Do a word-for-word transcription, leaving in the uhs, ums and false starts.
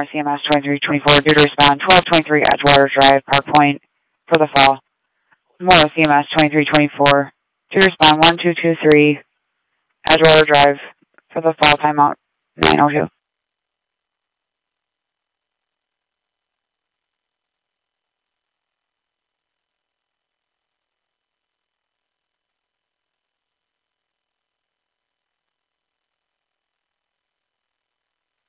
Memorial C M S twenty-three twenty-four, due to respond twelve twenty-three Edgewater Drive, Park Point, for the fall. Memorial C M S twenty-three twenty-four, due to respond one two two three Edgewater Drive, for the fall, timeout nine oh two.